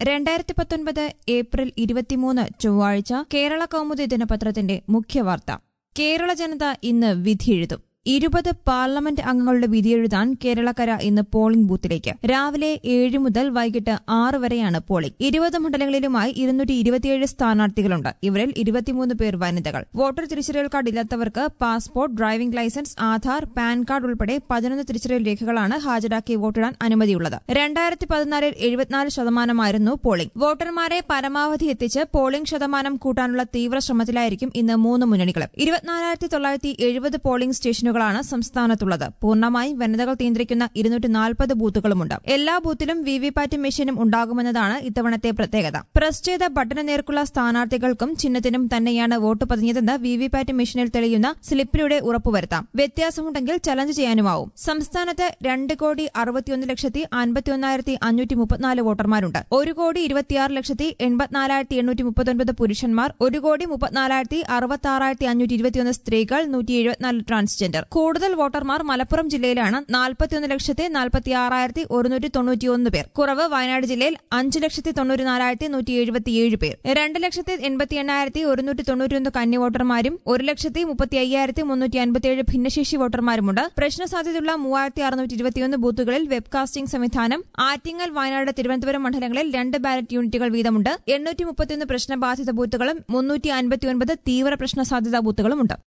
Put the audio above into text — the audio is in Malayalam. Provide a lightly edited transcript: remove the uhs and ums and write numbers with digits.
2019 ഏപ്രിൽ 23 ചൊവ്വാഴ്ച കേരള കൗമുദി ദിനപത്രത്തിന്റെ മുഖ്യവാർത്ത. കേരള ജനത ഇന്ന് വിധിയെഴുതും. 20 പാർലമെന്റ് അംഗങ്ങളുടെ വിധിയെഴുതാൻ കേരളക്കര ഇന്ന് പോളിംഗ് ബൂത്തിലേക്ക്. രാവിലെ 7 മുതൽ വൈകിട്ട് 6 വരെയാണ് പോളിംഗ്. 20 മണ്ഡലങ്ങളിലുമായി 227 സ്ഥാനാർത്ഥികളുണ്ട്. ഇവരിൽ 23 പേർ വനിതകൾ. വോട്ടർ തിരിച്ചറിയൽ കാർഡ് ഇല്ലാത്തവർക്ക് passport, driving licence, Aadhaar, PAN card ഉൾപ്പെടെ 11 തിരിച്ചറിയൽ രേഖകളാണ് ഹാജരാക്കി വോട്ടിടാൻ അനുമതിയുള്ളത്. 2014 70% പോളിംഗ്. വോട്ടർമാരെ പരമാവധി എത്തിച്ച് പോളിംഗ് ശതമാനം കൂട്ടാനുള്ള തീവ്ര ശ്രമത്തിലായിരിക്കും ഇന്ന് 3 മുന്നണികളും. 24,970 പോളിംഗ് സ്റ്റേഷനുകൾ സംസ്ഥാനത്തുള്ളത്. പൂർണ്ണമായും വനിതകൾ നിയന്ത്രിക്കുന്ന 240 ബൂത്തുകളുമുണ്ട്. എല്ലാ ബൂത്തിലും വിവിപാറ്റ് മെഷീനും ഉണ്ടാകുമെന്നതാണ് ഇത്തവണത്തെ പ്രത്യേകത. പ്രസ് ചെയ്ത ബട്ടന് നേർക്കുള്ള സ്ഥാനാർത്ഥികൾക്കും ചിഹ്നത്തിനും തന്നെയാണ് വോട്ട് പതിഞ്ഞതെന്ന് വിവിപാറ്റ് മെഷീനിൽ തെളിയുന്ന സ്ലിപ്പിലൂടെ ഉറപ്പുവരുത്താം. വ്യത്യാസമുണ്ടെങ്കിൽ ചലഞ്ച് ചെയ്യാനുമാവും. സംസ്ഥാനത്ത് 2,60,51,534 വോട്ടർമാരുണ്ട്. 1,26,84,839 പുരുഷന്മാർ, 1,34,66,521 സ്ത്രീകൾ, 174 ട്രാൻസ്ജെൻഡർ. കൂടുതൽ വോട്ടർമാർ മലപ്പുറം ജില്ലയിലാണ്. 41,46,191 പേർ. കുറവ് വയനാട് ജില്ലയിൽ 5,94,177 പേർ. 2,88,191 കന്നി വോട്ടർമാരും 1,35,357 ഭിന്നശേഷി വോട്ടർമാരുമുണ്ട്. പ്രശ്നസാധ്യതയുള്ള 3,621 ബൂത്തുകളിൽ വെബ്കാസ്റ്റിംഗ് സംവിധാനം. ആറ്റിങ്ങൽ, വയനാട്, തിരുവനന്തപുരം മണ്ഡലങ്ങളിൽ 2 ബാലറ്റ് യൂണിറ്റുകൾ വീതമുണ്ട്. 831 പ്രശ്നബാധിത ബൂത്തുകളും 359 തീവ്ര പ്രശ്നസാധ്യതാ ബൂത്തുകളുമുണ്ട്.